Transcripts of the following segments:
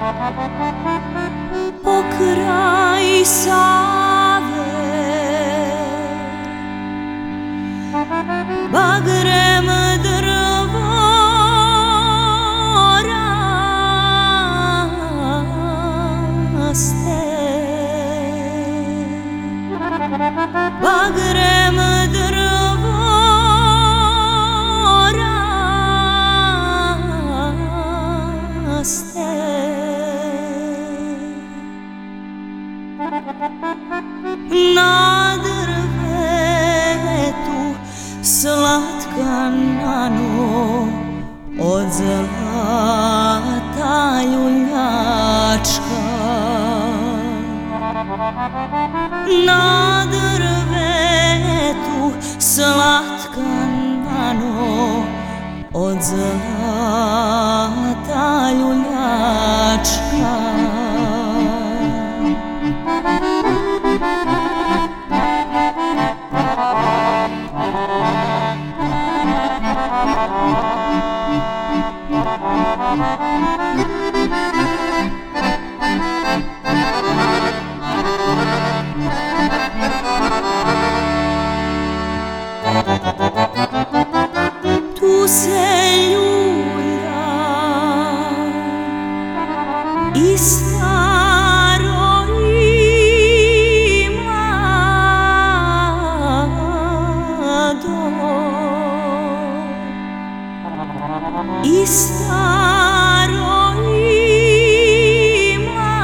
pokraj Save, bagrem drvo raste, bagrem drvo raste. Na drvetu slatka nano od zlata ljuljačka. Na drvetu slatka nano od zlata ljuljačka. Tu se ljulja i staro i mlado, i staro i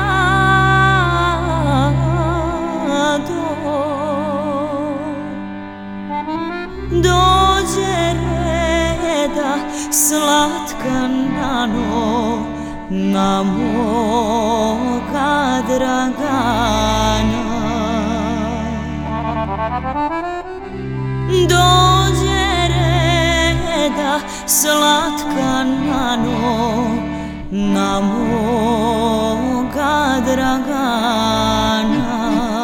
mlado. Dođe reda slatka nano na moga Dragana. Dođe reda slatka nano na moga Dragana.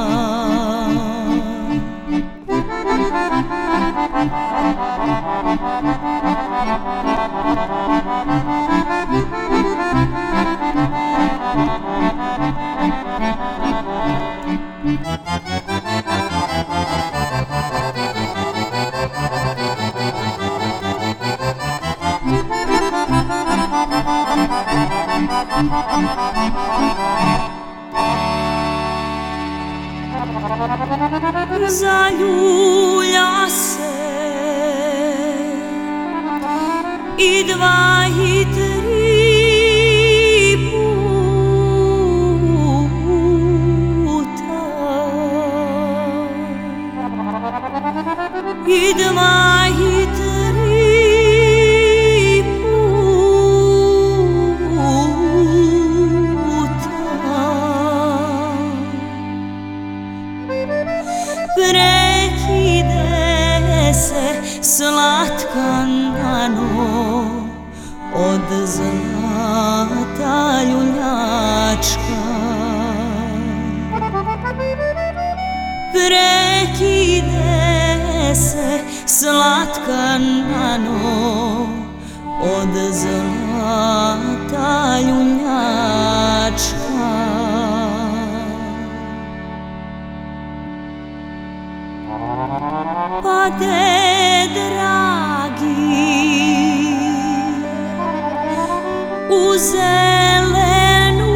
Zaljulja se i dva i tri puta, i dva i tri puta. Prekide se slatka nano od zlata ljuljačka. Prekide se slatka nano od zlata ljuljačka. Pade dragi u zelenu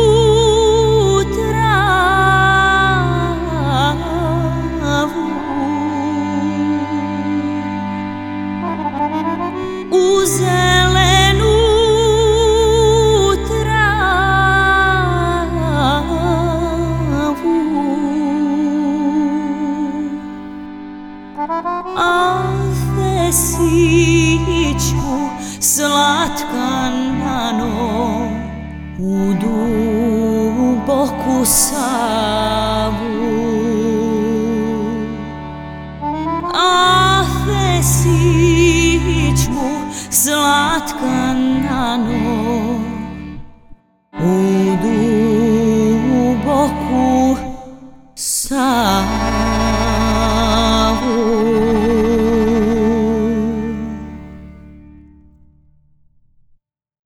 travu, u zelenu travu. Alfesiću slatka nano u duboku Savu. Alfesiću slatka nano u duboku Savu.